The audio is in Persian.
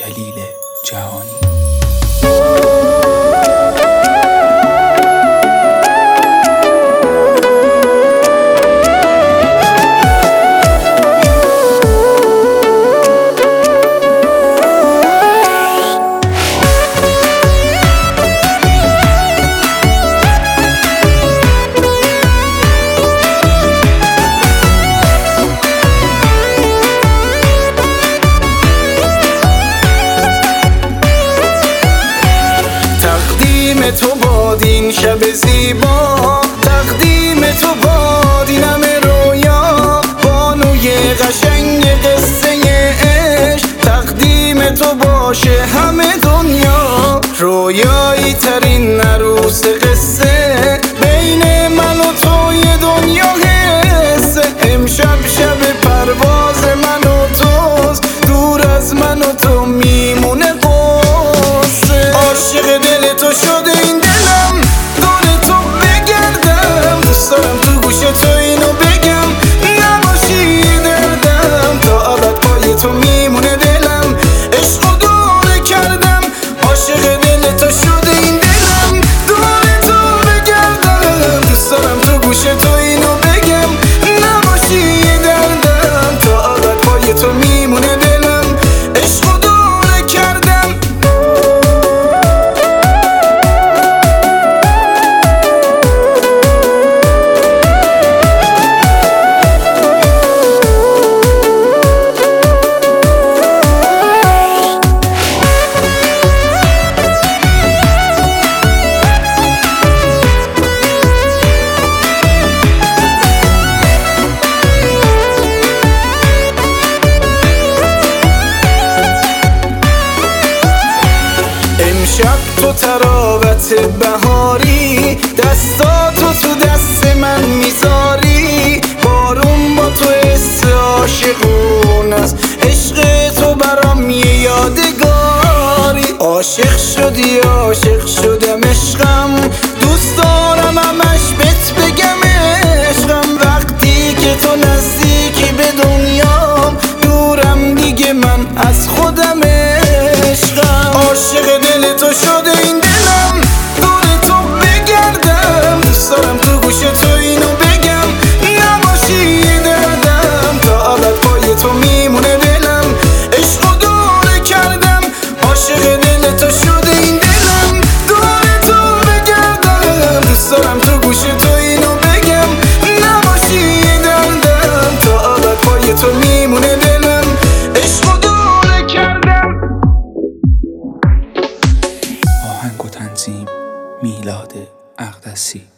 جلیل جهانی. تو باد این شب زیبا، تقدیم تو باد این همه رویا، بانوی قشنگ قصه عشق، تقدیم تو باشه همه دنیا، رویایی ترین عروس قصه، بین من و توی دنیا حسه، امشب شب پرواز من و توست، دور از من و تو میمونه قصه، عاشق دل تو شده این دلم، دور تو بگردم، دوست دارم تو گوش تو اینو بگم، نباشی دردم، تا ابد پای تو میمونه دلم، عشق و دوره کردم، عاشق دل تو شده این دلم، دور تو بگردم، دوست دارم تو گوش تو اینو بگم، نباشی دردم، تا ابد پای تو میمونه دلم، عشق و دوره کردم. امشب تو تراوت بهاری، دستاتو تو دست من میذاری، بارون با تو حس عاشقون است، عشق تو برام یه یادگاری، عاشق شدی عاشق شدم عشقم، دوست دارم همش بهت بگم عشقم، وقتی که تو نزدیکی به دنیام، دورم دیگه من از خودم عشقم، عاشق دل تو شده این دلم، دور تو بگردم، دوست دارم تو گوش تو اینو بگم، نباشی دردم، تا ابد پای تو میمونه دلم، عشق و دوره کردم، عاشق دل تو شده این دلم، دور تو بگردم، دوست دارم تو گوش تو اینو بگم، نباشی دردم، تا ابد پای تو میمونه دلم، عشق و دوره کردم. آهنگ و تنظیم میلاد اقدسی.